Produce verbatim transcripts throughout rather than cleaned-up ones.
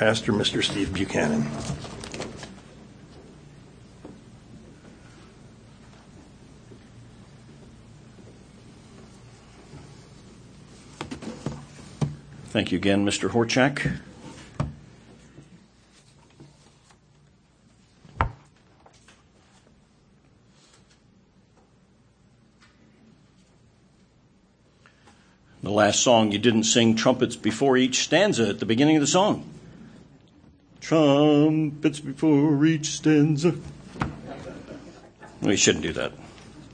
pastor, Mister Steve Buchanan. Thank you again, Mister Horchak. The last song, you didn't sing trumpets before each stanza at the beginning of the song. Trumpets before each stanza. We shouldn't do that.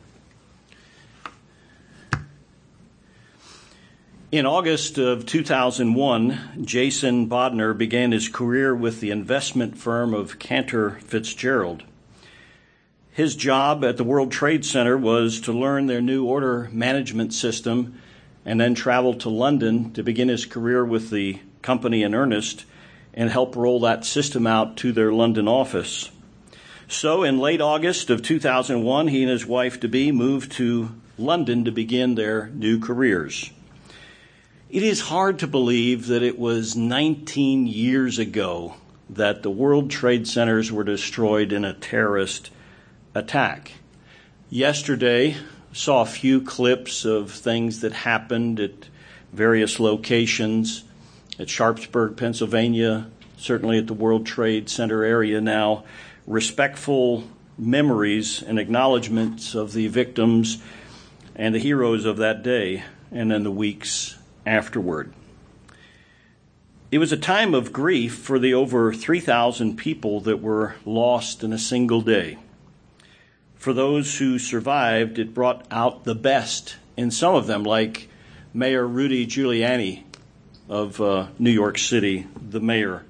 In August of two thousand one, Jason Bodner began his career with the investment firm of Cantor Fitzgerald. His job at the World Trade Center was to learn their new order management system and then travel to London to begin his career with the company in earnest and help roll that system out to their London office. So in late August of two thousand one, he and his wife-to-be moved to London to begin their new careers. It is hard to believe that it was nineteen years ago that the World Trade Centers were destroyed in a terrorist attack. Yesterday, saw a few clips of things that happened at various locations at Sharpsburg, Pennsylvania, certainly at the World Trade Center area now. Respectful memories and acknowledgments of the victims and the heroes of that day and in the weeks afterward. It was a time of grief for the over three thousand people that were lost in a single day. For those who survived, it brought out the best in some of them, like Mayor Rudy Giuliani of uh, New York City, the mayor.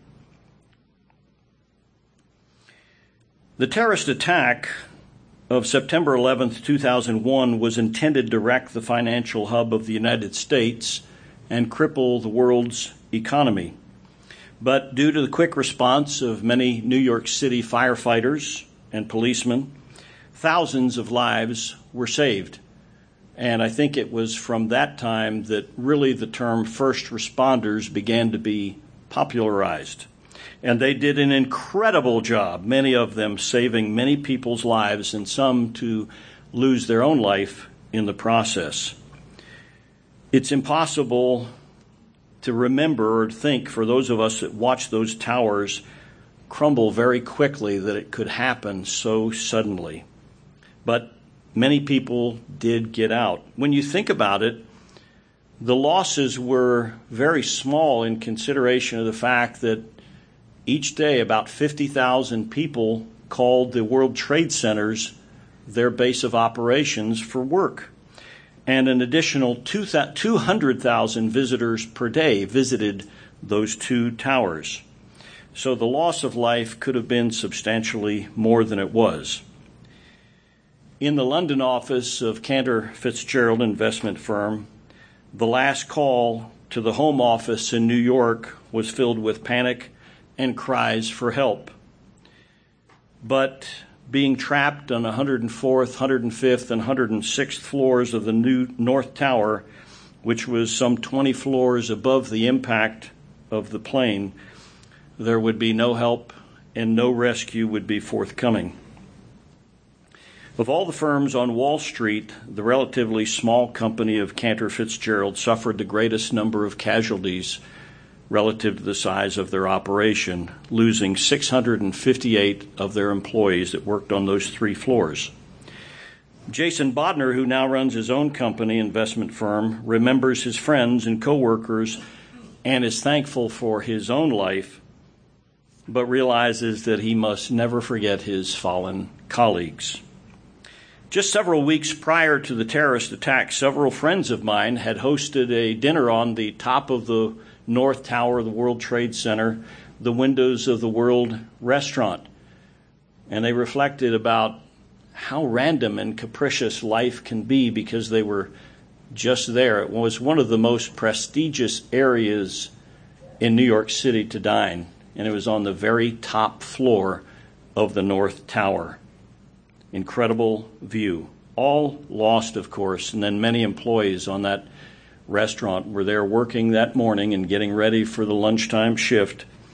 The terrorist attack of September eleventh, two thousand one was intended to wreck the financial hub of the United States and cripple the world's economy. But due to the quick response of many New York City firefighters and policemen, thousands of lives were saved. And I think it was from that time that really the term first responders began to be popularized. And they did an incredible job, many of them saving many people's lives and some to lose their own life in the process. It's impossible to remember or think for those of us that watched those towers crumble very quickly that it could happen so suddenly. But many people did get out. When you think about it, the losses were very small in consideration of the fact that each day about fifty thousand people called the World Trade Centers their base of operations for work. And an additional two hundred thousand visitors per day visited those two towers. So the loss of life could have been substantially more than it was. In the London office of Cantor Fitzgerald investment firm, the last call to the home office in New York was filled with panic and cries for help. But being trapped on one hundred fourth, one hundred fifth, and one hundred sixth floors of the new North Tower, which was some twenty floors above the impact of the plane, there would be no help and no rescue would be forthcoming. Of all the firms on Wall Street, the relatively small company of Cantor Fitzgerald suffered the greatest number of casualties relative to the size of their operation, losing six hundred fifty-eight of their employees that worked on those three floors. Jason Bodner, who now runs his own company investment firm, remembers his friends and coworkers and is thankful for his own life, but realizes that he must never forget his fallen colleagues. Just several weeks prior to the terrorist attack, several friends of mine had hosted a dinner on the top of the North Tower of the World Trade Center, the windows of the World Restaurant. And they reflected about how random and capricious life can be because they were just there. It was one of the most prestigious areas in New York City to dine, and it was on the very top floor of the North Tower. Incredible view. All lost, of course, and then many employees on that restaurant were there working that morning and getting ready for the lunchtime shift,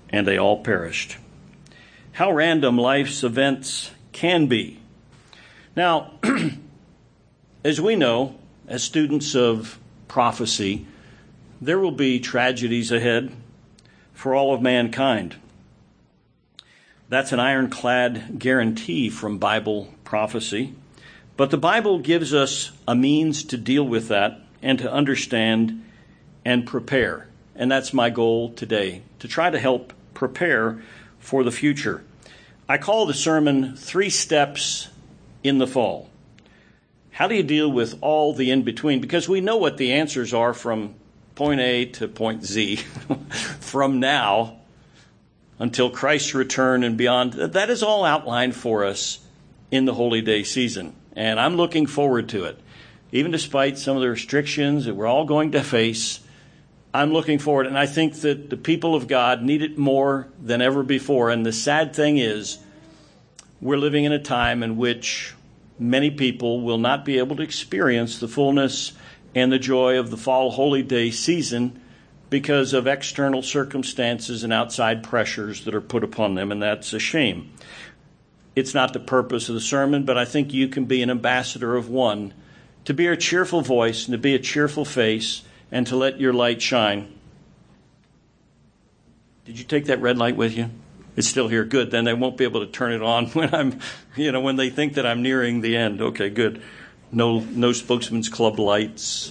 and they all perished. How random life's events can be. Now, as we know, as students of prophecy, there will be tragedies ahead for all of mankind. That's an ironclad guarantee from Bible prophecy. But the Bible gives us a means to deal with that and to understand and prepare. And that's my goal today, to try to help prepare for the future. I call the sermon Three Steps in the Fall. How do you deal with all the in-between? Because we know what the answers are from point A to point Z, from now until Christ's return and beyond. That is all outlined for us in the Holy Day season. And I'm looking forward to it. Even despite some of the restrictions that we're all going to face, I'm looking forward. And I think that the people of God need it more than ever before. And the sad thing is, we're living in a time in which many people will not be able to experience the fullness and the joy of the fall Holy Day season because of external circumstances and outside pressures that are put upon them, and that's a shame. It's not the purpose of the sermon, but I think you can be an ambassador of one, to be a cheerful voice and to be a cheerful face and to let your light shine. Did you take that red light with you? It's still here. Good. Then they won't be able to turn it on when I'm, you know, when they think that I'm nearing the end. Okay, good. No, no Spokesman's Club lights.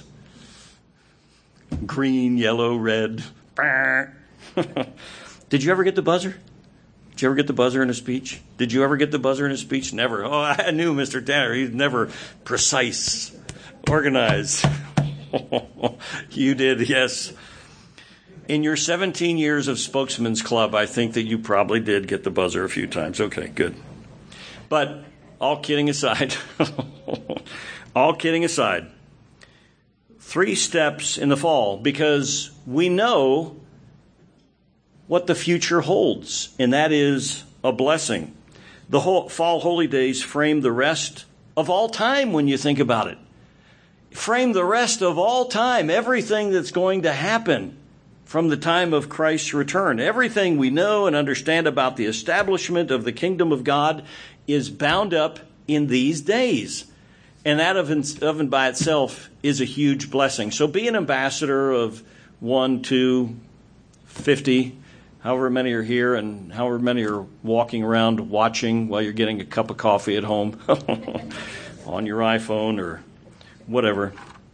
Green, yellow, red. Did you ever get the buzzer? Did you ever get the buzzer in a speech? Did you ever get the buzzer in a speech? Never. Oh, I knew Mister Tanner. He's never precise, organized. You did, yes. In your seventeen years of Spokesman's Club, I think that you probably did get the buzzer a few times. Okay, good. But all kidding aside, all kidding aside, three steps in the fall, because we know what the future holds, and that is a blessing. The whole fall holy days frame the rest of all time when you think about it. Frame the rest of all time, everything that's going to happen from the time of Christ's return. Everything we know and understand about the establishment of the kingdom of God is bound up in these days. And that of and by itself is a huge blessing. So be an ambassador of one, two, fifty, however many are here and however many are walking around watching while you're getting a cup of coffee at home on your iPhone or whatever.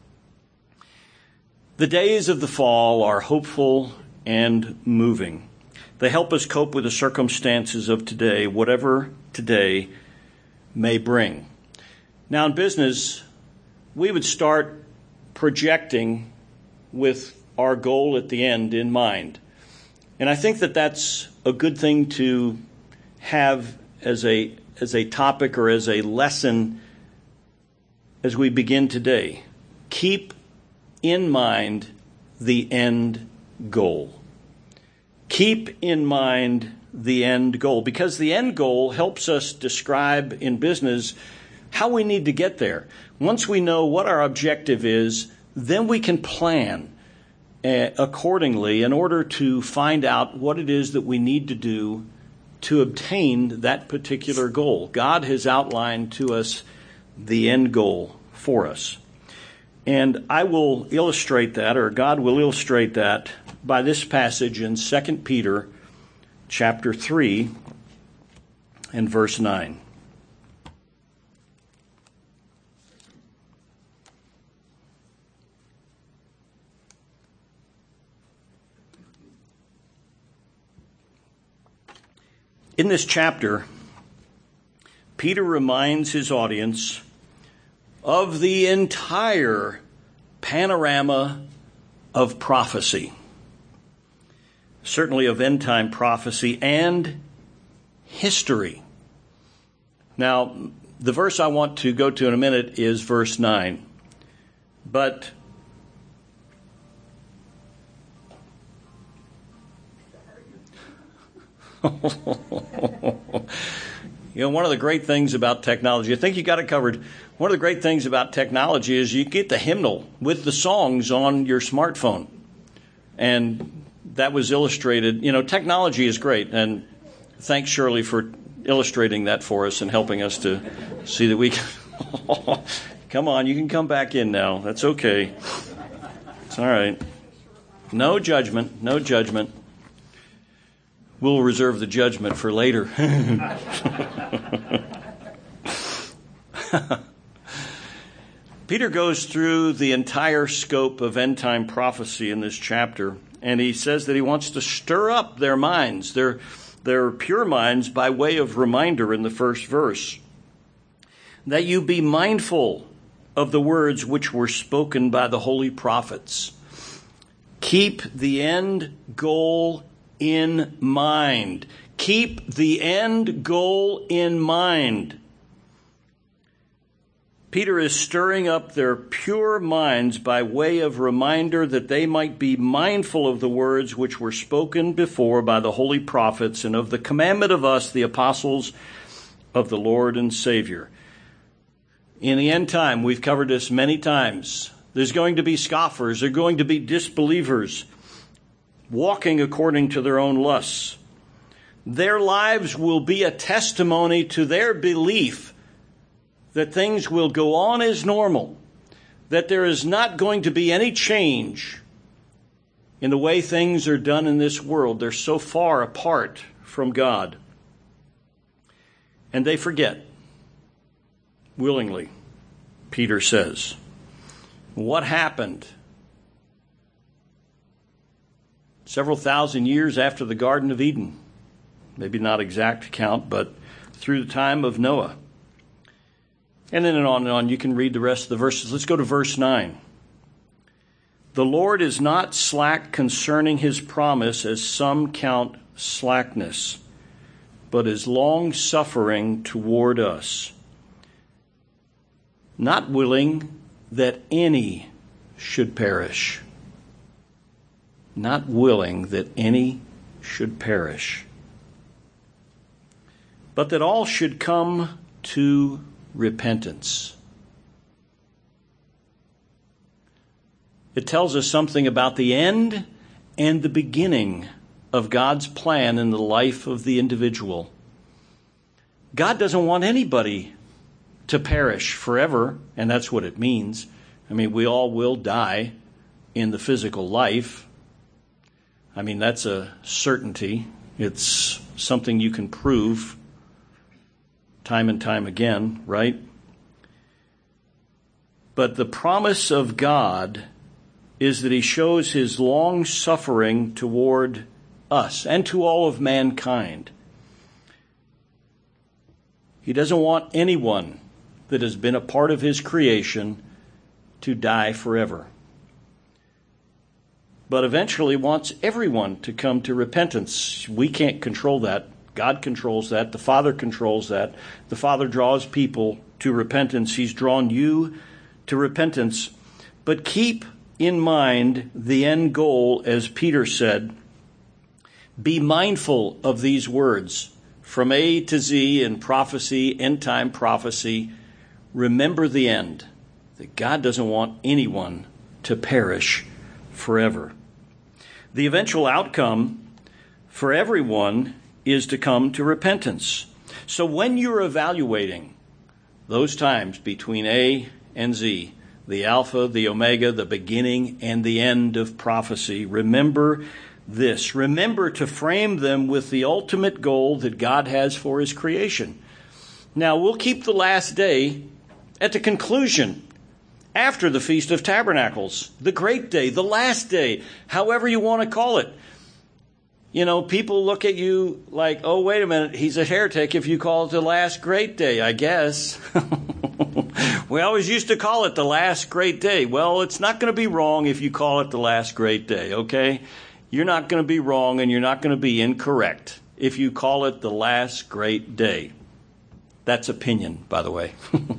The days of the fall are hopeful and moving. They help us cope with the circumstances of today, whatever today may bring. Now, in business, we would start projecting with our goal at the end in mind. And I think that that's a good thing to have as a as a topic or as a lesson as we begin today. Keep in mind the end goal. Keep in mind the end goal, because the end goal helps us describe in business how we need to get there. Once we know what our objective is, then we can plan uh, accordingly in order to find out what it is that we need to do to obtain that particular goal. God has outlined to us the end goal for us. And I will illustrate that, or God will illustrate that, by this passage in Second Peter chapter three and verse nine. In this chapter, Peter reminds his audience of the entire panorama of prophecy, certainly of end-time prophecy and history. Now, the verse I want to go to in a minute is verse nine. But you know, one of the great things about technology, I think you got it covered. One of the great things about technology is you get the hymnal with the songs on your smartphone. And that was illustrated. You know, technology is great, and thanks, Shirley, for illustrating that for us and helping us to see that we can... Come on, you can come back in now. That's okay. It's all right. No judgment, no judgment. We'll reserve the judgment for later. Peter goes through the entire scope of end-time prophecy in this chapter, and he says that he wants to stir up their minds, their, their pure minds, by way of reminder in the first verse. That you be mindful of the words which were spoken by the holy prophets. Keep the end goal in mind. Keep the end goal in mind. Peter is stirring up their pure minds by way of reminder that they might be mindful of the words which were spoken before by the holy prophets and of the commandment of us, the apostles of the Lord and Savior. In the end time, we've covered this many times. There's going to be scoffers. There are going to be disbelievers walking according to their own lusts. Their lives will be a testimony to their belief that things will go on as normal, that there is not going to be any change in the way things are done in this world. They're so far apart from God. And they forget, willingly, Peter says. What happened several thousand years after the Garden of Eden? Maybe not exact count, but through the time of Noah. And then and on and on. You can read the rest of the verses. Let's go to verse nine. The Lord is not slack concerning his promise, as some count slackness, but is long-suffering toward us, not willing that any should perish. Not willing that any should perish, but that all should come to repentance. It tells us something about the end and the beginning of God's plan in the life of the individual. God doesn't want anybody to perish forever, and that's what it means. I mean, we all will die in the physical life. I mean, that's a certainty. It's something you can prove time and time again, right? But the promise of God is that he shows his long suffering toward us and to all of mankind. He doesn't want anyone that has been a part of his creation to die forever, but eventually wants everyone to come to repentance. We can't control that. God controls that. The Father controls that. The Father draws people to repentance. He's drawn you to repentance. But keep in mind the end goal, as Peter said. Be mindful of these words. From A to Z in prophecy, end-time prophecy, remember the end. That God doesn't want anyone to perish forever. The eventual outcome for everyone is to come to repentance. So when you're evaluating those times between A and Z, the Alpha, the Omega, the beginning and the end of prophecy, remember this. Remember to frame them with the ultimate goal that God has for his creation. Now, we'll keep the last day at the conclusion, after the Feast of Tabernacles, the great day, the last day, however you want to call it. You know, people look at you like, oh, wait a minute, he's a heretic if you call it the last great day, I guess. We always used to call it the last great day. Well, it's not going to be wrong if you call it the last great day, okay? You're not going to be wrong and you're not going to be incorrect if you call it the last great day. That's opinion, by the way.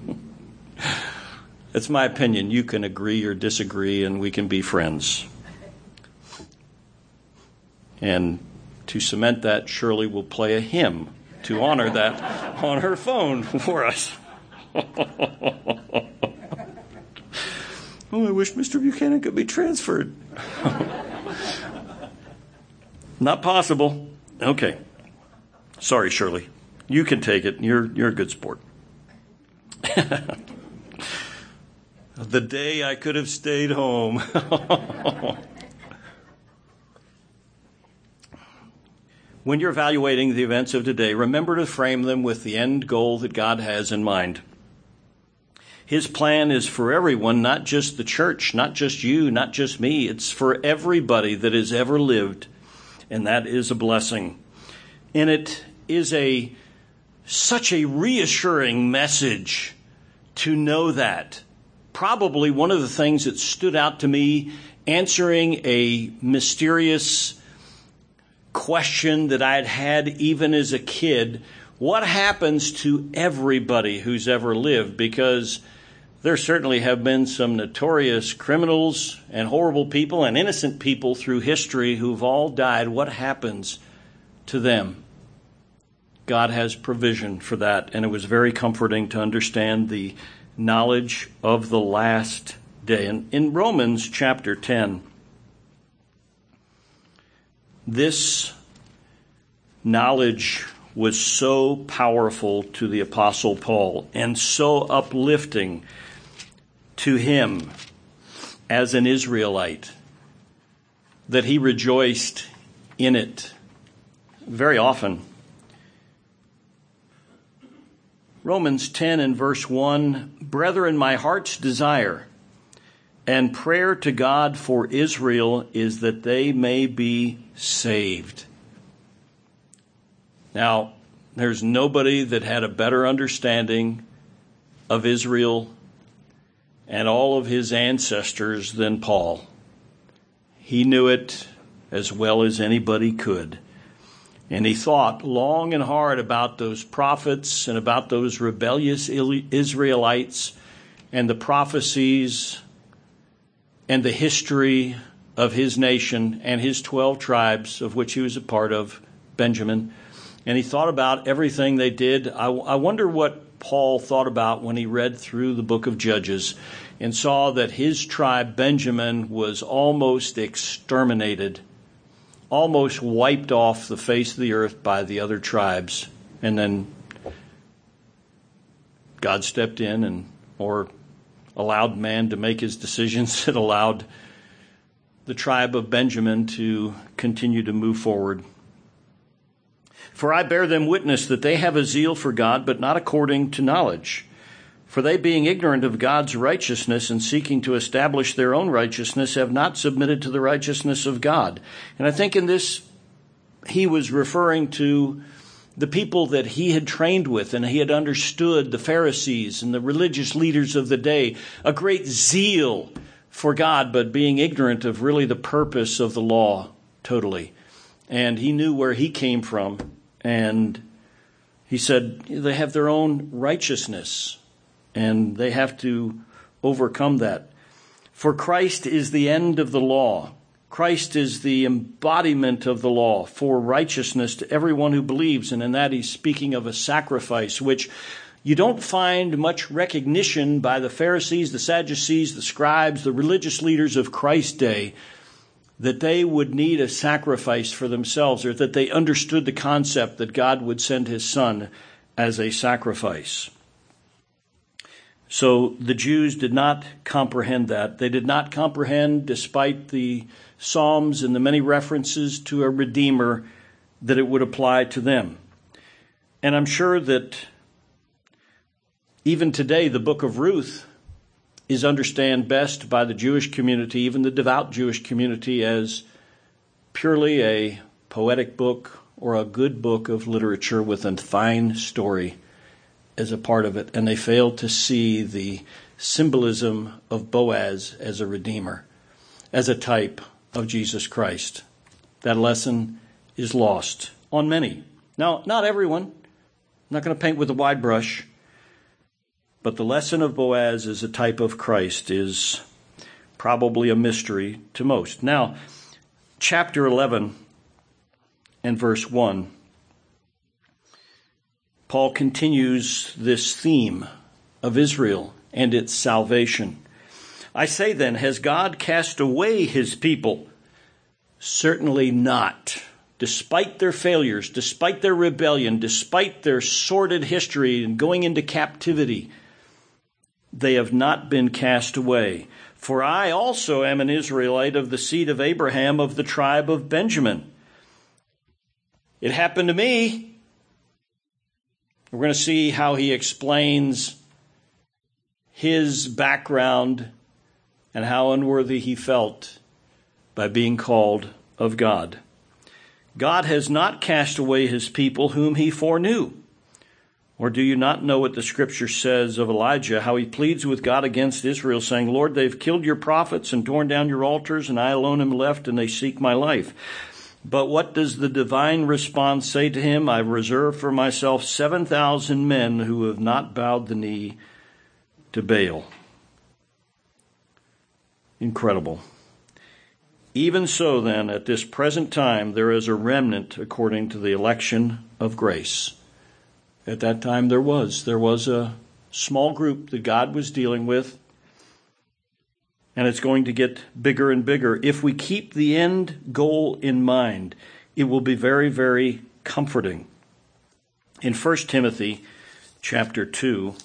It's my opinion. You can agree or disagree and we can be friends. And to cement that, Shirley will play a hymn to honor that on her phone for us. Oh, I wish Mister Buchanan could be transferred. Not possible. Okay. Sorry, Shirley. You can take it. You're you're a good sport. The day I could have stayed home. When you're evaluating the events of today, remember to frame them with the end goal that God has in mind. His plan is for everyone, not just the church, not just you, not just me. It's for everybody that has ever lived, and that is a blessing. And it is a such a reassuring message to know that. Probably one of the things that stood out to me answering a mysterious question that I had had even as a kid, what happens to everybody who's ever lived? Because there certainly have been some notorious criminals and horrible people and innocent people through history who've all died. What happens to them? God has provision for that, and it was very comforting to understand the knowledge of the last day. And in Romans chapter ten, this knowledge was so powerful to the Apostle Paul and so uplifting to him as an Israelite that he rejoiced in it very often. Romans ten and verse one, "Brethren, my heart's desire and prayer to God for Israel is that they may be saved." Now, there's nobody that had a better understanding of Israel and all of his ancestors than Paul. He knew it as well as anybody could. And he thought long and hard about those prophets and about those rebellious Israelites and the prophecies and the history of his nation and his twelve tribes, of which he was a part of, Benjamin. And he thought about everything they did. I, I wonder what Paul thought about when he read through the book of Judges and saw that his tribe, Benjamin, was almost exterminated, almost wiped off the face of the earth by the other tribes. And then God stepped in and or allowed man to make his decisions that allowed the tribe of Benjamin to continue to move forward. "For I bear them witness that they have a zeal for God, but not according to knowledge. For they, being ignorant of God's righteousness and seeking to establish their own righteousness, have not submitted to the righteousness of God." And I think in this, he was referring to the people that he had trained with, and he had understood, the Pharisees and the religious leaders of the day, a great zeal for God, but being ignorant of really the purpose of the law totally. And he knew where he came from, and he said they have their own righteousness, and they have to overcome that. "For Christ is the end of the law." Christ is the embodiment of the law for righteousness to everyone who believes. And in that he's speaking of a sacrifice, which you don't find much recognition by the Pharisees, the Sadducees, the scribes, the religious leaders of Christ's day, that they would need a sacrifice for themselves, or that they understood the concept that God would send his son as a sacrifice. So the Jews did not comprehend that. They did not comprehend, despite the Psalms and the many references to a Redeemer, that it would apply to them. And I'm sure that even today, the book of Ruth is understood best by the Jewish community, even the devout Jewish community, as purely a poetic book or a good book of literature with a fine story as a part of it. And they fail to see the symbolism of Boaz as a redeemer, as a type of Jesus Christ. That lesson is lost on many. Now, not everyone. I'm not going to paint with a wide brush. But the lesson of Boaz as a type of Christ is probably a mystery to most. Now, chapter eleven and verse one, Paul continues this theme of Israel and its salvation. "I say then, has God cast away his people? Certainly not. despite their failures, despite their rebellion, despite their sordid history and going into captivity, they have not been cast away. For I also am an Israelite of the seed of Abraham, of the tribe of Benjamin. It happened to me. We're going to see how he explains his background and how unworthy he felt by being called of God. God has not cast away his people whom he foreknew. Or do you not know what the scripture says of Elijah, how he pleads with God against Israel, saying, Lord, they've killed your prophets and torn down your altars, and I alone am left, and they seek my life. But what does the divine response say to him? I've reserved for myself seven thousand men who have not bowed the knee to Baal. Incredible. Even so, then, at this present time, there is a remnant according to the election of grace. At that time, there was. There was a small group that God was dealing with, and it's going to get bigger and bigger. If we keep the end goal in mind, it will be very, very comforting. In First Timothy chapter two,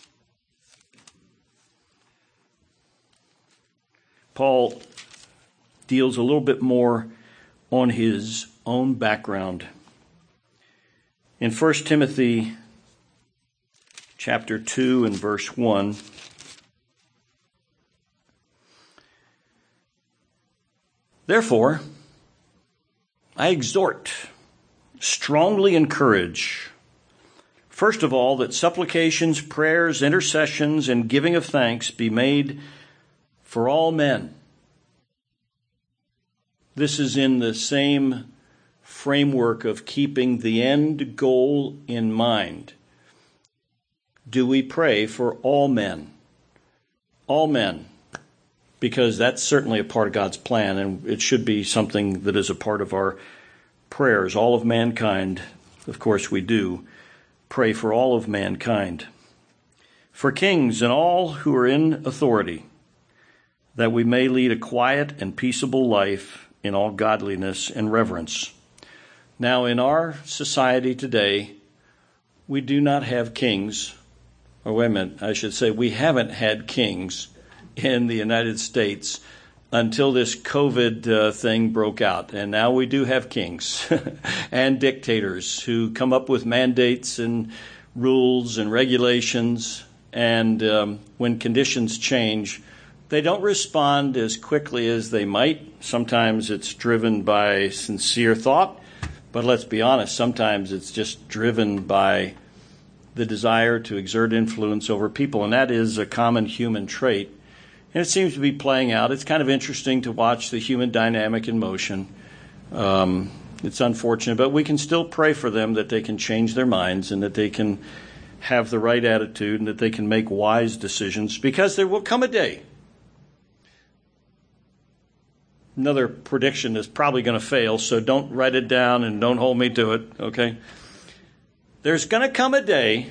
Paul deals a little bit more on his own background. In First Timothy chapter two and verse one, therefore, I exhort, strongly encourage, first of all, that supplications, prayers, intercessions, and giving of thanks be made for all men. This is in the same framework of keeping the end goal in mind. Do we pray for all men? All men. Because that's certainly a part of God's plan, and it should be something that is a part of our prayers. All of mankind, of course we do, pray for all of mankind. For kings and all who are in authority, that we may lead a quiet and peaceable life in all godliness and reverence. Now, in our society today, we do not have kings, or wait a minute, I should say we haven't had kings in the United States until this COVID uh, thing broke out. And now we do have kings and dictators who come up with mandates and rules and regulations. And um, when conditions change, they don't respond as quickly as they might. Sometimes it's driven by sincere thought. But let's be honest, sometimes it's just driven by the desire to exert influence over people. And that is a common human trait. And it seems to be playing out. It's kind of interesting to watch the human dynamic in motion. Um, it's unfortunate, but we can still pray for them that they can change their minds and that they can have the right attitude and that they can make wise decisions, because there will come a day. Another prediction is probably going to fail, so don't write it down and don't hold me to it, okay? There's going to come a day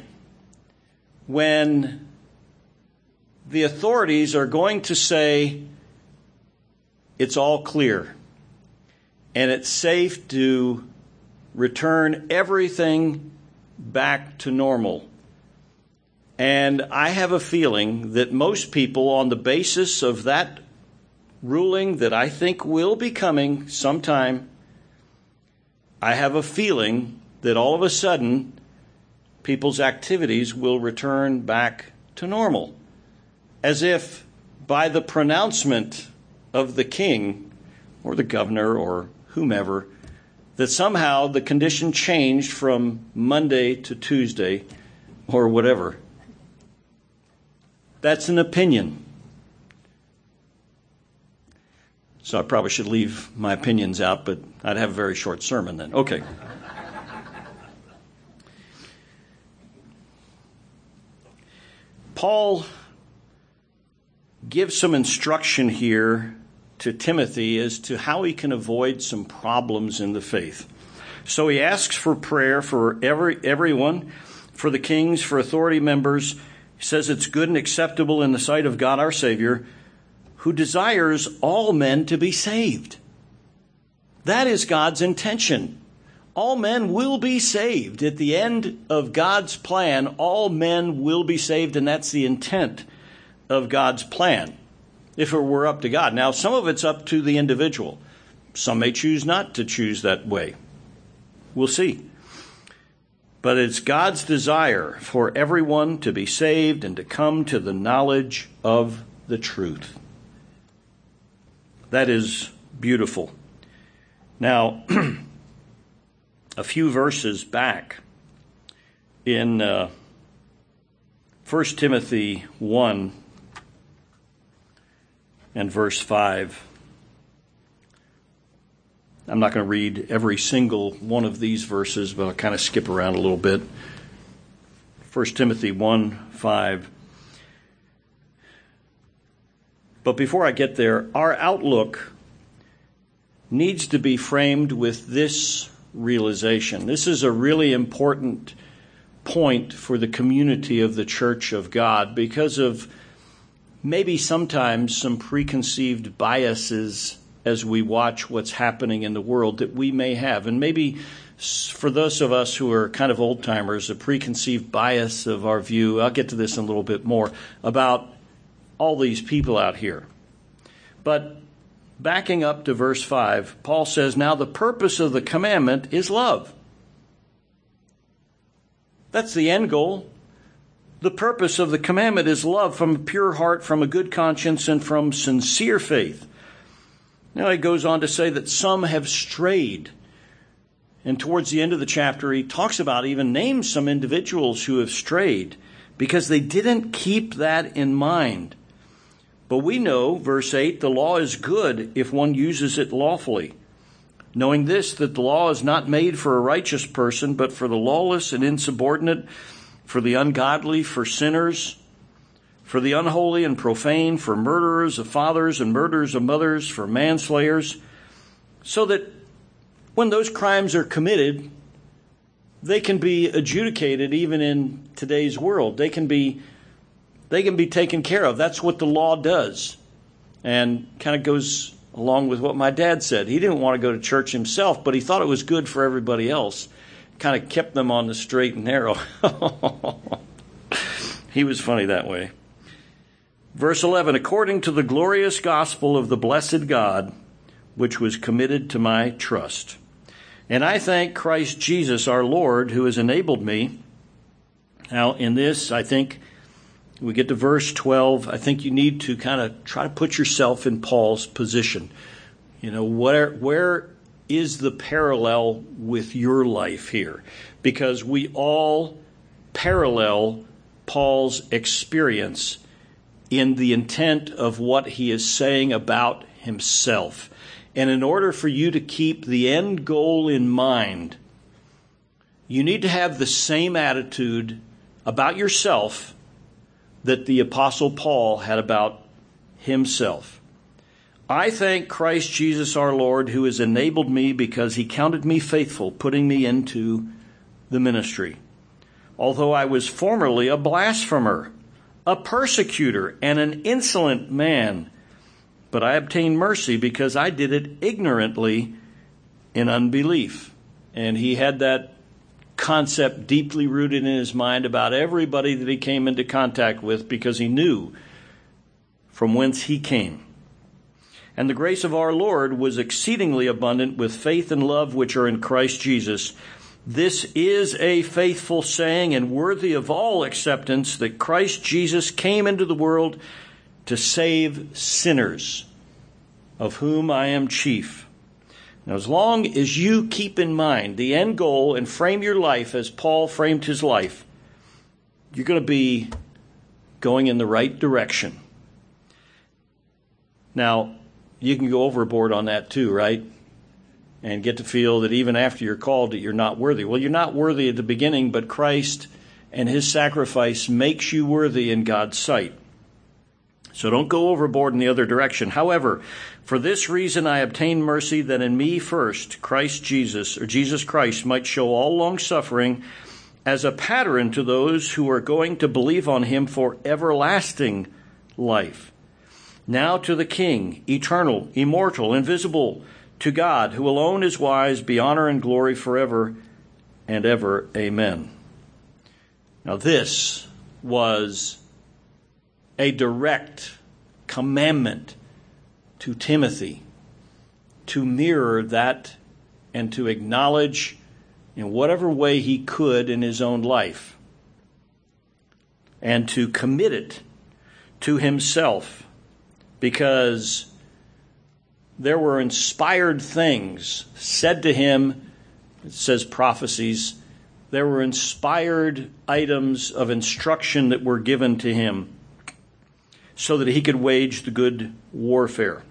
when the authorities are going to say it's all clear and it's safe to return everything back to normal. And I have a feeling that most people, on the basis of that ruling that I think will be coming sometime, I have a feeling that all of a sudden people's activities will return back to normal, as if by the pronouncement of the king or the governor or whomever, that somehow the condition changed from Monday to Tuesday or whatever. That's an opinion. So I probably should leave my opinions out, but I'd have a very short sermon then. Okay. Paul gives some instruction here to Timothy as to how he can avoid some problems in the faith. So he asks for prayer for every everyone, for the kings, for authority members. He says it's good and acceptable in the sight of God our Savior, who desires all men to be saved. That is God's intention. All men will be saved. At the end of God's plan, all men will be saved, and that's the intent of God's plan, if it were up to God. Now, some of it's up to the individual. Some may choose not to choose that way. We'll see. But it's God's desire for everyone to be saved and to come to the knowledge of the truth. That is beautiful. Now, a few verses back in uh, First Timothy one and verse five, I'm not going to read every single one of these verses, but I'll kind of skip around a little bit. First Timothy one, five. But before I get there, our outlook needs to be framed with this realization. This is a really important point for the community of the Church of God because of maybe sometimes some preconceived biases as we watch what's happening in the world that we may have. And maybe for those of us who are kind of old-timers, a preconceived bias of our view, I'll get to this in a little bit more, about all these people out here. But backing up to verse five, Paul says, now the purpose of the commandment is love. That's the end goal. The purpose of the commandment is love from a pure heart, from a good conscience, and from sincere faith. Now he goes on to say that some have strayed. And towards the end of the chapter, he talks about, even names some individuals who have strayed because they didn't keep that in mind. But we know, verse eight, the law is good if one uses it lawfully, knowing this, that the law is not made for a righteous person, but for the lawless and insubordinate, for the ungodly, for sinners, for the unholy and profane, for murderers of fathers and murderers of mothers, for manslayers, so that when those crimes are committed, they can be adjudicated even in today's world. They can be they can be taken care of. That's what the law does. And kind of goes along with what my dad said. He didn't want to go to church himself, but he thought it was good for everybody else. Kind of kept them on the straight and narrow. He was funny that way. Verse eleven, according to the glorious gospel of the blessed God, which was committed to my trust. And I thank Christ Jesus our Lord, who has enabled me. Now, in this, I think, we get to verse twelve, I think you need to kind of try to put yourself in Paul's position. You know, where where is the parallel with your life here? Because we all parallel Paul's experience in the intent of what he is saying about himself. And in order for you to keep the end goal in mind, you need to have the same attitude about yourself that the Apostle Paul had about himself. I thank Christ Jesus our Lord, who has enabled me because he counted me faithful, putting me into the ministry. Although I was formerly a blasphemer, a persecutor, and an insolent man, but I obtained mercy because I did it ignorantly in unbelief. And he had that concept deeply rooted in his mind about everybody that he came into contact with because he knew from whence he came. And the grace of our Lord was exceedingly abundant with faith and love which are in Christ Jesus. This is a faithful saying and worthy of all acceptance that Christ Jesus came into the world to save sinners, of whom I am chief. Now, as long as you keep in mind the end goal and frame your life as Paul framed his life, you're going to be going in the right direction. Now, you can go overboard on that too, right? And get to feel that even after you're called that you're not worthy. Well, you're not worthy at the beginning, but Christ and his sacrifice makes you worthy in God's sight. So don't go overboard in the other direction. However, for this reason I obtained mercy, that in me first Christ Jesus, or Jesus Christ, might show all long-suffering as a pattern to those who are going to believe on him for everlasting life. Now to the King, eternal, immortal, invisible, To God, who alone is wise, be honor and glory forever and ever. Amen. Now this was a direct commandment to Timothy to mirror that and to acknowledge in whatever way he could in his own life, and to commit it to himself, because there were inspired things said to him. It says prophecies. There were inspired items of instruction that were given to him so that he could wage the good warfare.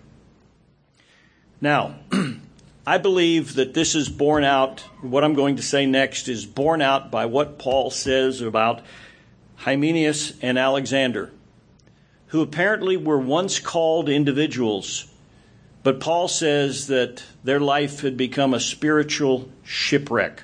Now, I believe that this is borne out, what I'm going to say next is borne out by what Paul says about Hymenaeus and Alexander, who apparently were once called individuals, but Paul says that their life had become a spiritual shipwreck.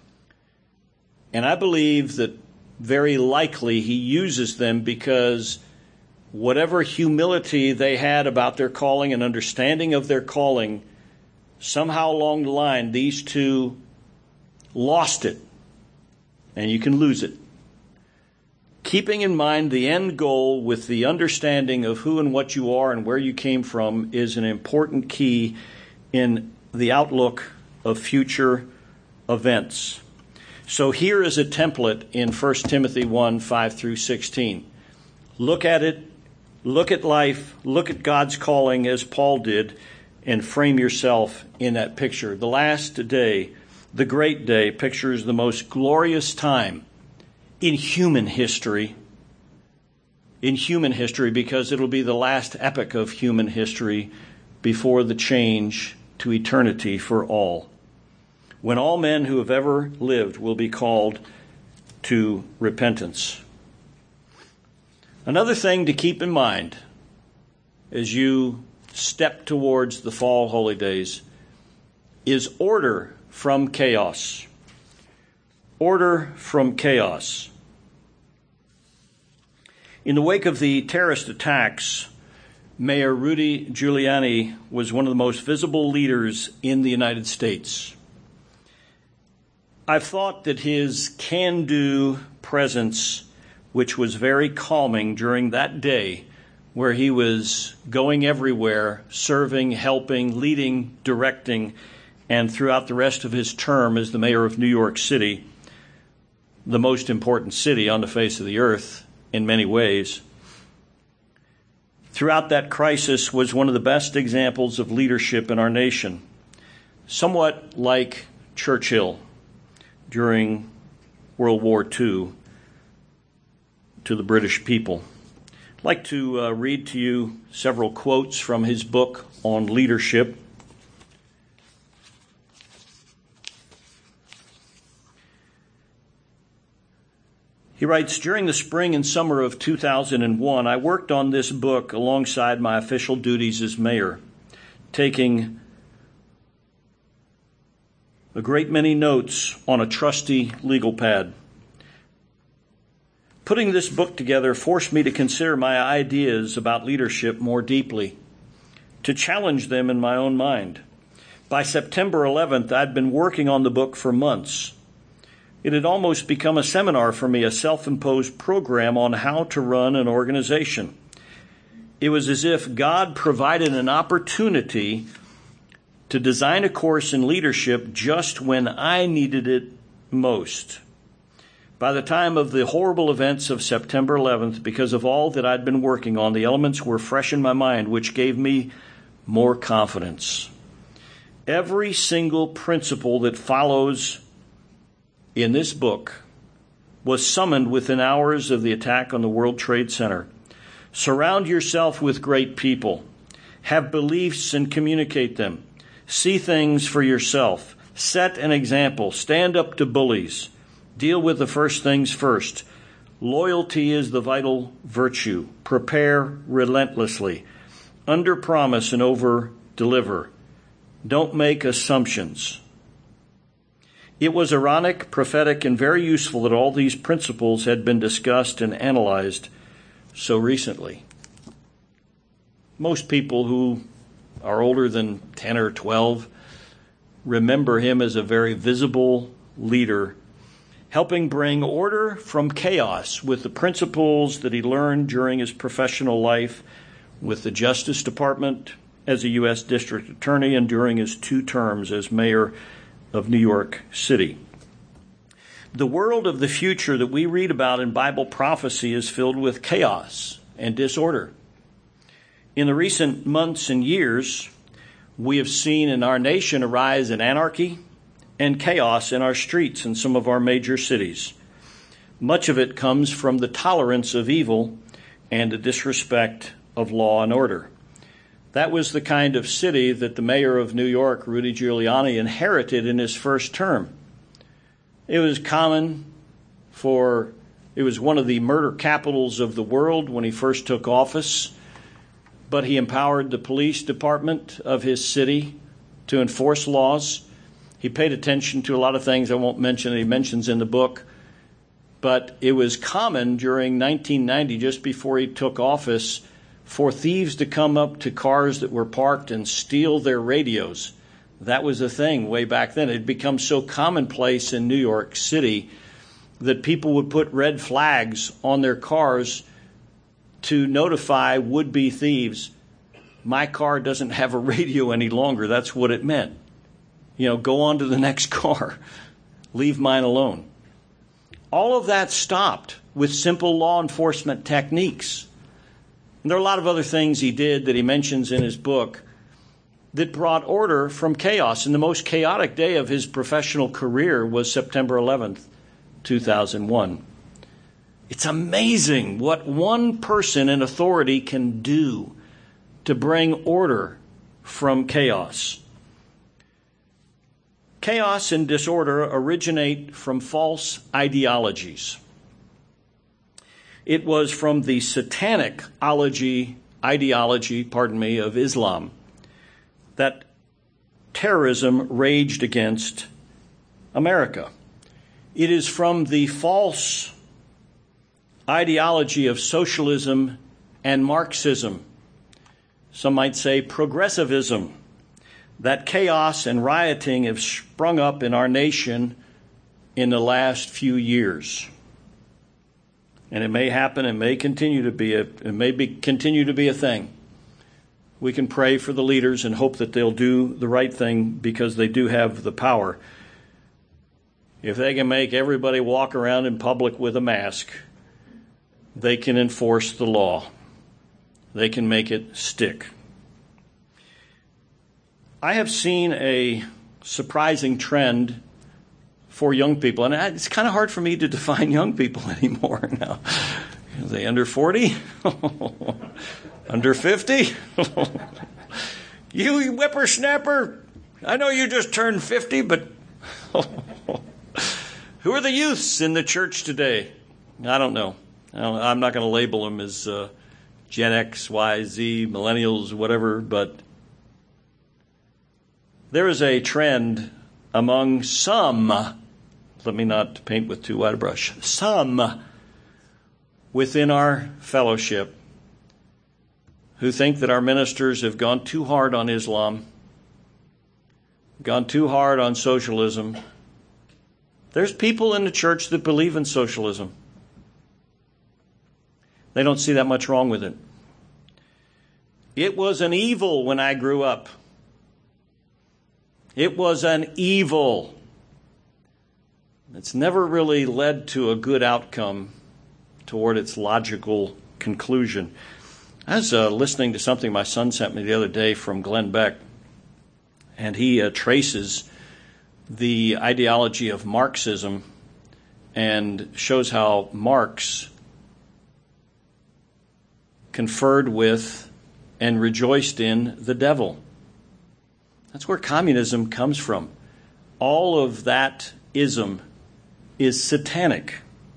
And I believe that very likely he uses them because whatever humility they had about their calling and understanding of their calling, somehow along the line, these two lost it. And you can lose it. Keeping in mind the end goal with the understanding of who and what you are and where you came from is an important key in the outlook of future events. So here is a template in First Timothy one, five through sixteen. Look at it, look at life, look at God's calling as Paul did, and frame yourself in that picture. The last day, the great day, pictures the most glorious time in human history, in human history, because it'll be the last epoch of human history before the change to eternity for all, when all men who have ever lived will be called to repentance. Another thing to keep in mind as you step towards the fall holy days is order from chaos. Order from chaos. In the wake of the terrorist attacks, Mayor Rudy Giuliani was one of the most visible leaders in the United States. I've thought that his can-do presence, which was very calming during that day, where he was going everywhere, serving, helping, leading, directing, and throughout the rest of his term as the mayor of New York City, the most important city on the face of the earth in many ways, throughout that crisis was one of the best examples of leadership in our nation, somewhat like Churchill during World War Two to the British people. I'd like to uh, read to you several quotes from his book on leadership. He writes, during the spring and summer of two thousand one, I worked on this book alongside my official duties as mayor, taking a great many notes on a trusty legal pad. Putting this book together forced me to consider my ideas about leadership more deeply, to challenge them in my own mind. By September eleventh, I'd been working on the book for months. It had almost become a seminar for me, a self-imposed program on how to run an organization. It was as if God provided an opportunity to design a course in leadership just when I needed it most. By the time of the horrible events of September eleventh, because of all that I'd been working on, the elements were fresh in my mind, which gave me more confidence. Every single principle that follows in this book was summoned within hours of the attack on the World Trade Center. Surround yourself with great people. Have beliefs and communicate them. See things for yourself. Set an example. Stand up to bullies. Deal with the first things first. Loyalty is the vital virtue. Prepare relentlessly. Under-promise and over-deliver. Don't make assumptions. It was ironic, prophetic, and very useful that all these principles had been discussed and analyzed so recently. Most people who are older than ten or twelve, remember him as a very visible leader, helping bring order from chaos with the principles that he learned during his professional life with the Justice Department as a U S District Attorney and during his two terms as mayor of New York City. The world of the future that we read about in Bible prophecy is filled with chaos and disorder. In the recent months and years, we have seen in our nation a rise in anarchy and chaos in our streets in some of our major cities. Much of it comes from the tolerance of evil and the disrespect of law and order. That was the kind of city that the mayor of New York, Rudy Giuliani, inherited in his first term. It was common for, it was one of the murder capitals of the world when he first took office, but he empowered the police department of his city to enforce laws. He paid attention to a lot of things I won't mention that he mentions in the book, but it was common during nineteen ninety, just before he took office, for thieves to come up to cars that were parked and steal their radios. That was a thing way back then. It had become so commonplace in New York City that people would put red flags on their cars to notify would-be thieves, my car doesn't have a radio any longer. That's what it meant. You know, go on to the next car. Leave mine alone. All of that stopped with simple law enforcement techniques. And there are a lot of other things he did that he mentions in his book that brought order from chaos. And the most chaotic day of his professional career was September eleventh, two thousand one. It's amazing what one person in authority can do to bring order from chaos. Chaos and disorder originate from false ideologies. It was from the satanic ology, ideology, pardon me, of Islam that terrorism raged against America. It is from the false ideology of socialism and Marxism, some might say progressivism, that chaos and rioting have sprung up in our nation in the last few years. And it may happen, it may continue to be a, it may be, continue to be a thing. We can pray for the leaders and hope that they'll do the right thing because they do have the power. If they can make everybody walk around in public with a mask, they can enforce the law. They can make it stick. I have seen a surprising trend for young people, and it's kind of hard for me to define young people anymore now. Are they under forty? Under fifty? You whippersnapper, I know you just turned fifty, but who are the youths in the church today? I don't know. I'm not going to label them as uh, Gen X, Y, Z, millennials, whatever, but there is a trend among some, let me not paint with too wide a brush, some within our fellowship who think that our ministers have gone too hard on Islam, gone too hard on socialism. There's people in the church that believe in socialism. They don't see that much wrong with it. It was an evil when I grew up. It was an evil. It's never really led to a good outcome toward its logical conclusion. I was uh, listening to something my son sent me the other day from Glenn Beck, and he uh, traces the ideology of Marxism and shows how Marx conferred with and rejoiced in the devil. That's where communism comes from. All of that ism is satanic.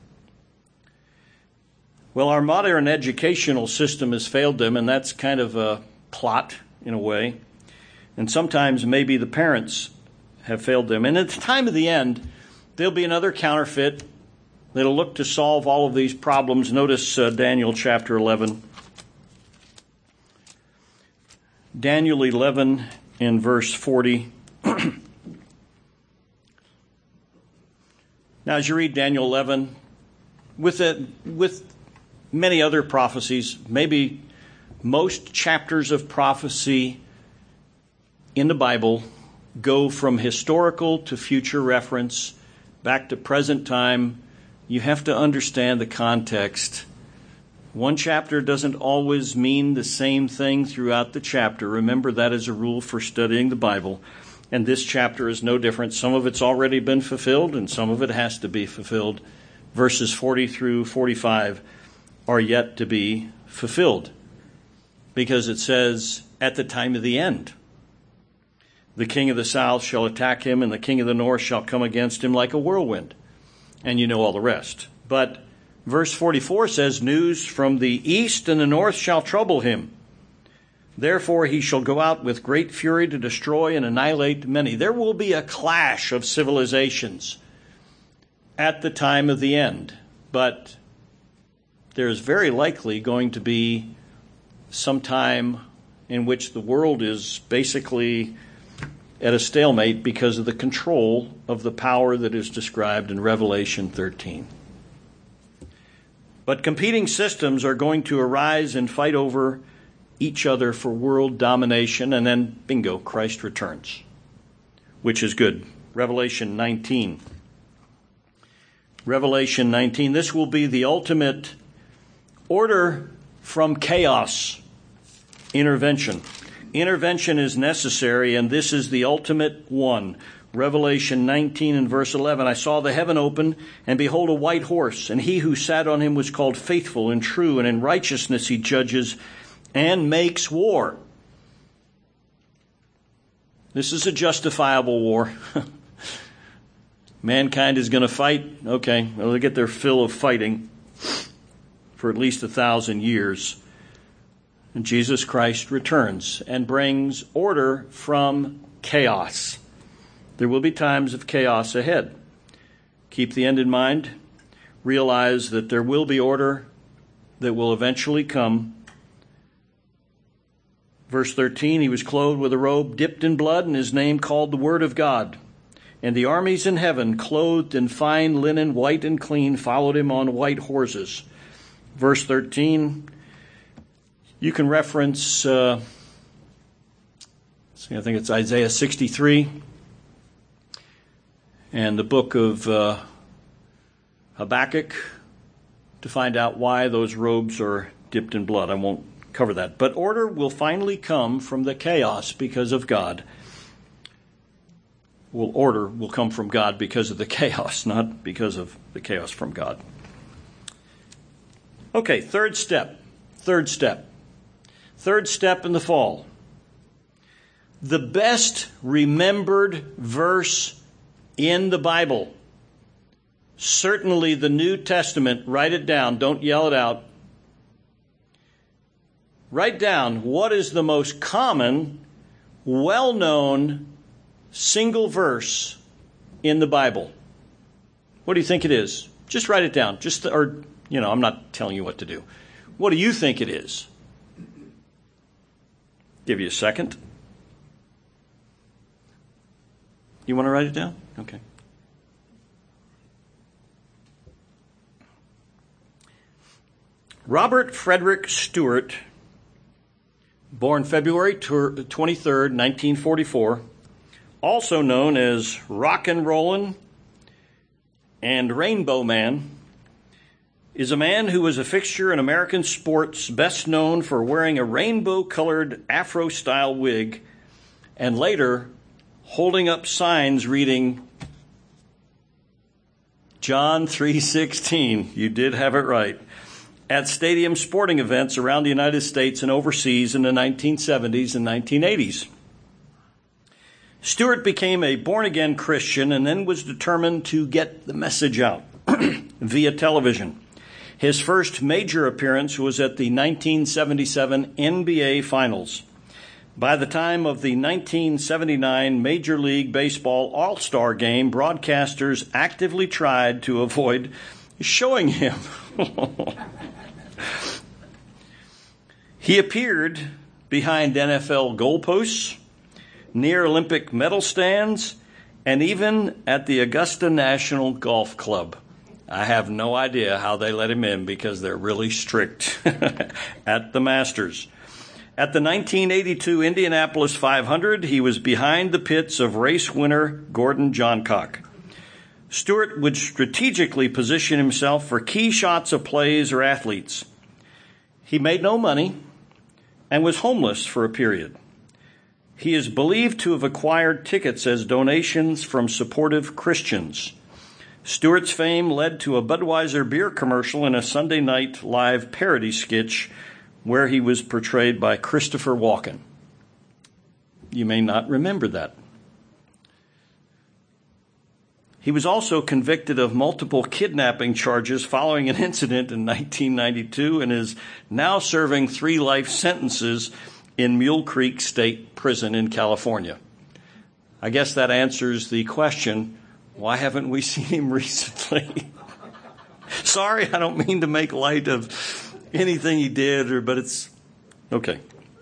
Well, our modern educational system has failed them, and that's kind of a plot in a way. And sometimes maybe the parents have failed them. And at the time of the end, there'll be another counterfeit that'll look to solve all of these problems. Notice uh, Daniel chapter eleven. Daniel eleven in verse forty. Now, as you read Daniel eleven, with it, with many other prophecies, maybe most chapters of prophecy in the Bible go from historical to future reference, back to present time. You have to understand the context. One chapter doesn't always mean the same thing throughout the chapter. Remember, that is a rule for studying the Bible. And this chapter is no different. Some of it's already been fulfilled, and some of it has to be fulfilled. Verses forty through forty-five are yet to be fulfilled, because it says, at the time of the end, the king of the south shall attack him, and the king of the north shall come against him like a whirlwind. And you know all the rest. But verse forty-four says, news from the east and the north shall trouble him. Therefore he shall go out with great fury to destroy and annihilate many. There will be a clash of civilizations at the time of the end. But there's very likely going to be some time in which the world is basically at a stalemate because of the control of the power that is described in Revelation thirteen. But competing systems are going to arise and fight over each other for world domination, and then, bingo, Christ returns, which is good. Revelation nineteen. Revelation nineteen, this will be the ultimate order from chaos intervention. Intervention is necessary, and this is the ultimate one. Revelation nineteen and verse eleven, I saw the heaven open, and behold a white horse, and he who sat on him was called Faithful and True, and in righteousness he judges and makes war. This is a justifiable war. Mankind is going to fight. Okay, well, they get their fill of fighting for at least a thousand years. And Jesus Christ returns and brings order from chaos. There will be times of chaos ahead. Keep the end in mind. Realize that there will be order that will eventually come. Verse thirteen, he was clothed with a robe dipped in blood, and his name called the Word of God. And the armies in heaven, clothed in fine linen, white and clean, followed him on white horses. Verse thirteen, you can reference, uh, see, I think it's Isaiah sixty-three, and the book of uh, Habakkuk to find out why those robes are dipped in blood. I won't cover that. But order will finally come from the chaos because of God. Well, order will come from God because of the chaos, not because of the chaos from God. Okay, third step. Third step. Third step in the fall. The best remembered verse in the Bible. Certainly the New Testament. Write it down. Don't yell it out. Write down what is the most common, well-known, single verse in the Bible. What do you think it is? Just write it down. Just, or, you know, I'm not telling you what to do. What do you think it is? Give you a second. You want to write it down? Okay. Robert Frederick Stewart, born February twenty-third, nineteen forty-four, also known as Rockin' Rollin' and Rainbow Man, is a man who was a fixture in American sports, best known for wearing a rainbow-colored Afro-style wig and later holding up signs reading John three sixteen. You did have it right. At stadium sporting events around the United States and overseas in the nineteen seventies and nineteen eighties. Stewart became a born-again Christian and then was determined to get the message out via television. His first major appearance was at the nineteen seventy-seven N B A Finals. By the time of the nineteen seventy-nine Major League Baseball All-Star Game, broadcasters actively tried to avoid showing him. He appeared behind N F L goalposts, near Olympic medal stands, and even at the Augusta National Golf Club. I have no idea how they let him in because they're really strict at the Masters. At the nineteen eighty-two Indianapolis five hundred, he was behind the pits of race winner Gordon Johncock. Stewart would strategically position himself for key shots of plays or athletes. He made no money and was homeless for a period. He is believed to have acquired tickets as donations from supportive Christians. Stewart's fame led to a Budweiser beer commercial and a Sunday Night Live parody sketch where he was portrayed by Christopher Walken. You may not remember that. He was also convicted of multiple kidnapping charges following an incident in nineteen ninety-two and is now serving three life sentences in Mule Creek State Prison in California. I guess that answers the question, why haven't we seen him recently? Sorry, I don't mean to make light of anything he did, or but it's okay.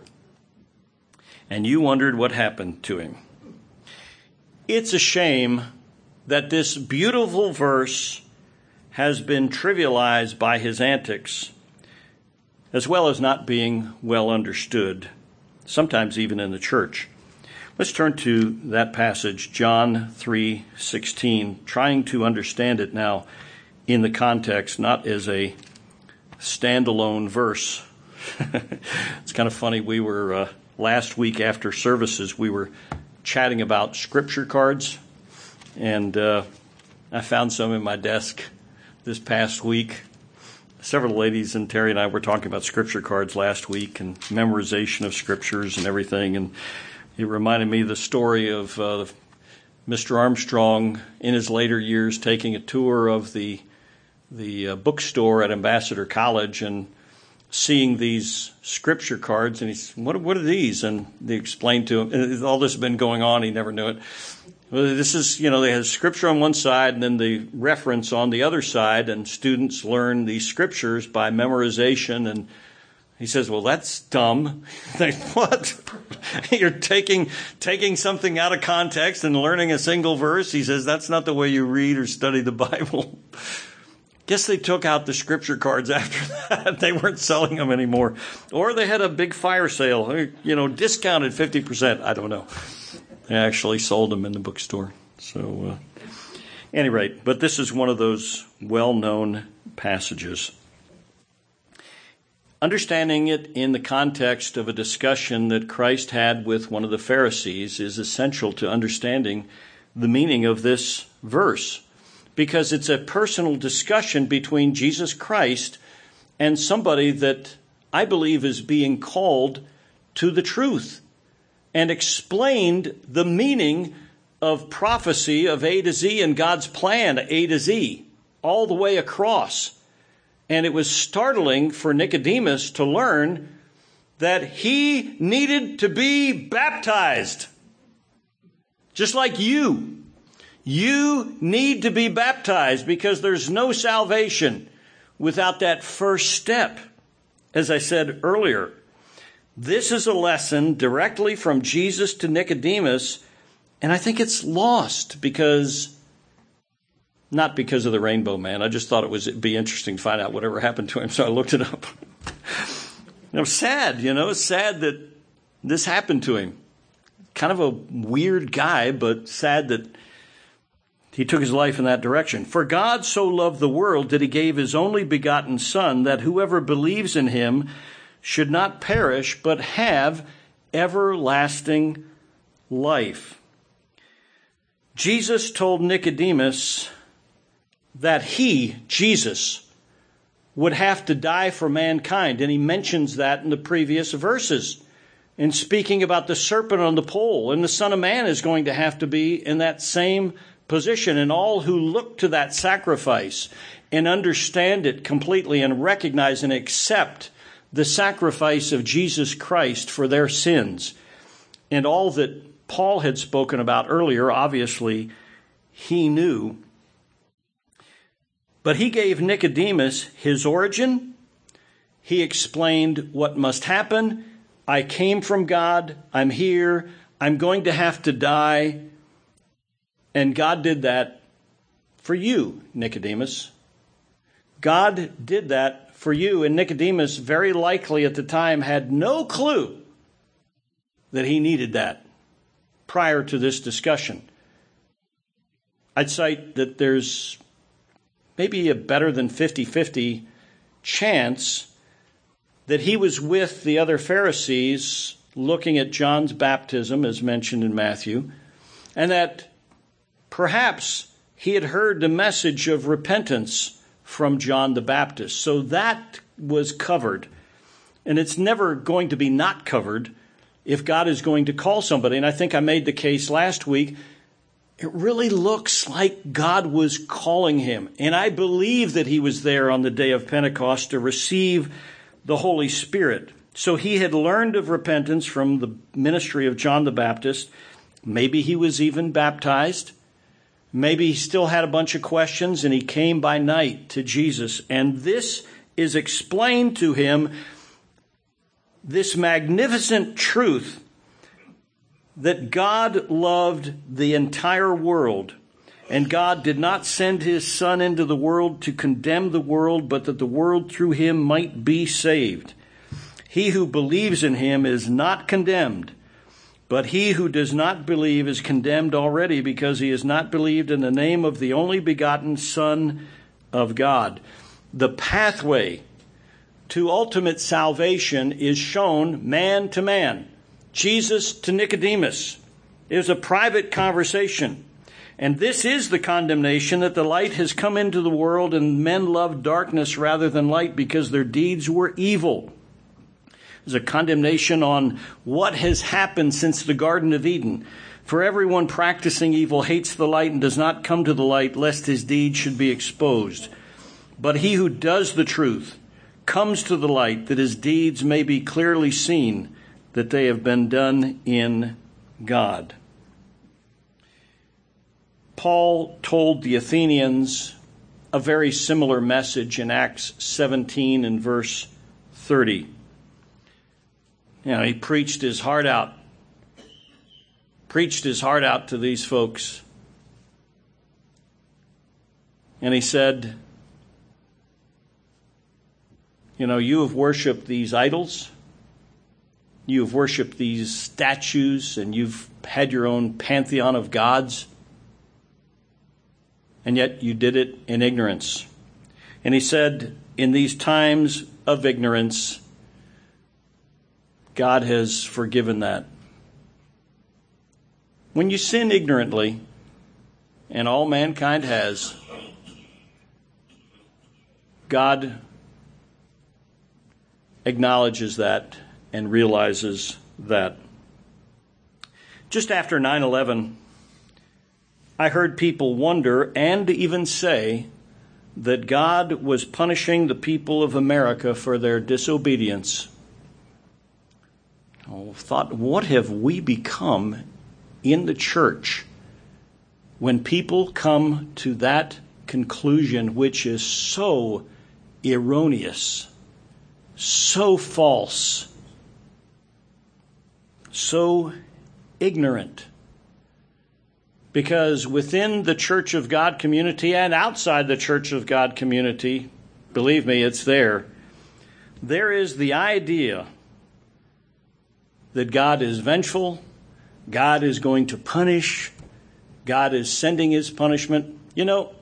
And you wondered what happened to him. It's a shame that this beautiful verse has been trivialized by his antics, as well as not being well understood, sometimes even in the church. Let's turn to that passage, John three sixteen, trying to understand it now in the context, not as a standalone verse. It's kind of funny. We were, uh, last week after services, we were chatting about scripture cards. And uh, I found some in my desk this past week. Several ladies and Terry and I were talking about scripture cards last week and memorization of scriptures and everything. And it reminded me of the story of uh, Mister Armstrong in his later years taking a tour of the the uh, bookstore at Ambassador College and seeing these scripture cards. And he's, what, what are these? And they explained to him, and all this has been going on, he never knew it. Well, this is, you know, they have scripture on one side and then the reference on the other side, and students learn these scriptures by memorization. And he says, well, that's dumb. They, what? You're taking taking something out of context and learning a single verse? He says, that's not the way you read or study the Bible. Guess they took out the scripture cards after that. They weren't selling them anymore. Or they had a big fire sale, you know, discounted fifty percent. I don't know. They actually sold them in the bookstore. So, uh, at any rate, but this is one of those well-known passages. Understanding it in the context of a discussion that Christ had with one of the Pharisees is essential to understanding the meaning of this verse, because it's a personal discussion between Jesus Christ and somebody that I believe is being called to the truth, and explained the meaning of prophecy of A to Z and God's plan A to Z, all the way across. And it was startling for Nicodemus to learn that he needed to be baptized. Just like you. You need to be baptized because there's no salvation without that first step. As I said earlier, this is a lesson directly from Jesus to Nicodemus, and I think it's lost because, not because of the Rainbow Man. I just thought it was it'd be interesting to find out whatever happened to him, so I looked it up. You know, sad, you know, it's sad that this happened to him. Kind of a weird guy, but sad that he took his life in that direction. For God so loved the world that he gave his only begotten Son, that whoever believes in him should not perish, but have everlasting life. Jesus told Nicodemus that he, Jesus, would have to die for mankind. And he mentions that in the previous verses in speaking about the serpent on the pole. And the Son of Man is going to have to be in that same position. And all who look to that sacrifice and understand it completely and recognize and accept the sacrifice of Jesus Christ for their sins, and all that Paul had spoken about earlier, obviously, he knew. But he gave Nicodemus his origin. He explained what must happen. I came from God. I'm here. I'm going to have to die. And God did that for you, Nicodemus. God did that for you. And Nicodemus, very likely at the time, had no clue that he needed that prior to this discussion. I'd cite that there's maybe a better than fifty-fifty chance that he was with the other Pharisees looking at John's baptism, as mentioned in Matthew, and that perhaps he had heard the message of repentance from John the Baptist. So that was covered. And it's never going to be not covered if God is going to call somebody. And I think I made the case last week. It really looks like God was calling him. And I believe that he was there on the day of Pentecost to receive the Holy Spirit. So he had learned of repentance from the ministry of John the Baptist. Maybe he was even baptized. Maybe he still had a bunch of questions and he came by night to Jesus. And this is explained to him, this magnificent truth that God loved the entire world, and God did not send his Son into the world to condemn the world, but that the world through him might be saved. He who believes in him is not condemned, but he who does not believe is condemned already, because he has not believed in the name of the only begotten Son of God. The pathway to ultimate salvation is shown man to man. Jesus to Nicodemus. It was a private conversation. And this is the condemnation, that the light has come into the world and men loved darkness rather than light because their deeds were evil. There's a condemnation on what has happened since the Garden of Eden. For everyone practicing evil hates the light and does not come to the light, lest his deeds should be exposed. But he who does the truth comes to the light, that his deeds may be clearly seen, that they have been done in God. Paul told the Athenians a very similar message in Acts seventeen and verse thirty. You know, he preached his heart out. Preached his heart out to these folks. And he said, you know, you have worshipped these idols. You have worshipped these statues, and you've had your own pantheon of gods. And yet you did it in ignorance. And he said, in these times of ignorance, God has forgiven that. When you sin ignorantly, and all mankind has, God acknowledges that and realizes that. Just after nine eleven, I heard people wonder and even say that God was punishing the people of America for their disobedience. I thought, what have we become in the church when people come to that conclusion, which is so erroneous, so false, so ignorant? Because within the Church of God community and outside the Church of God community, believe me, it's there, there is the idea that God is vengeful, God is going to punish, God is sending his punishment. You know,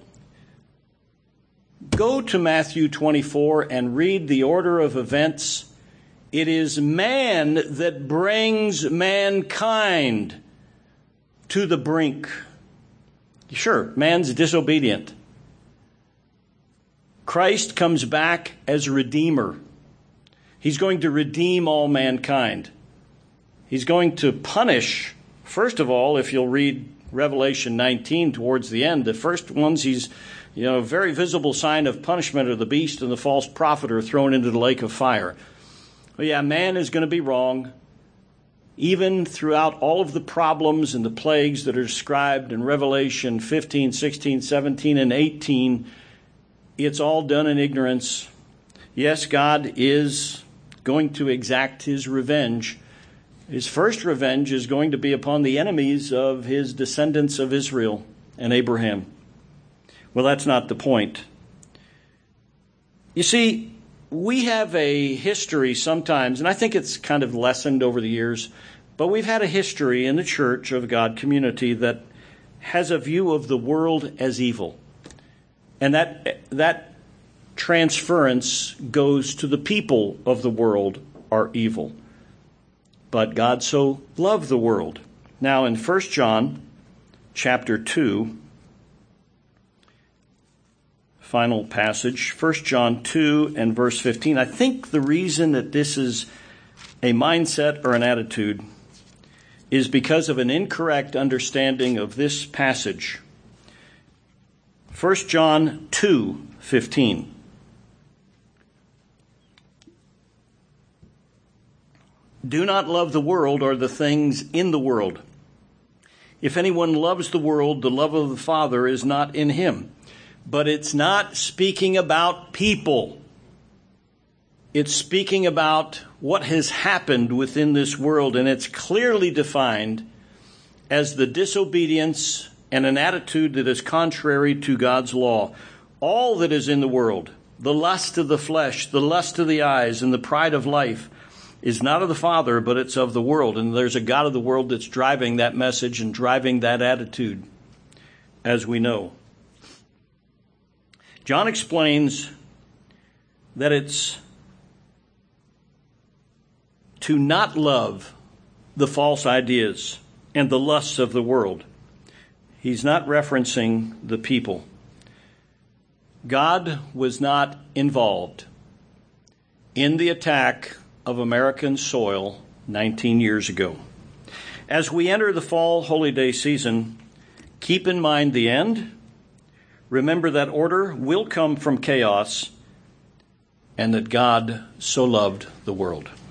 go to Matthew twenty-four and read the order of events. It is man that brings mankind to the brink. Sure, man's disobedient. Christ comes back as a redeemer. He's going to redeem all mankind. He's going to punish, first of all, if you'll read Revelation nineteen towards the end, the first ones he's, you know, a very visible sign of punishment are the beast and the false prophet are thrown into the lake of fire. Well, yeah, man is going to be wrong. Even throughout all of the problems and the plagues that are described in Revelation fifteen, sixteen, seventeen, and eighteen, it's all done in ignorance. Yes, God is going to exact his revenge. His first revenge is going to be upon the enemies of his descendants of Israel and Abraham. Well, that's not the point. You see, we have a history sometimes, and I think it's kind of lessened over the years, but we've had a history in the Church of God community that has a view of the world as evil. And that that transference goes to the people of the world are evil. But God so loved the world. Now in First John chapter two, final passage, First John two and verse fifteen, I think the reason that this is a mindset or an attitude is because of an incorrect understanding of this passage. First John two fifteen. Do not love the world or the things in the world. If anyone loves the world, the love of the Father is not in him. But it's not speaking about people. It's speaking about what has happened within this world, and it's clearly defined as the disobedience and an attitude that is contrary to God's law. All that is in the world, the lust of the flesh, the lust of the eyes, and the pride of life, is not of the Father, but it's of the world. And there's a God of the world that's driving that message and driving that attitude, as we know. John explains that it's to not love the false ideas and the lusts of the world. He's not referencing the people. God was not involved in the attack of American soil nineteen years ago. As we enter the fall holy day season, keep in mind the end. Remember that order will come from chaos and that God so loved the world.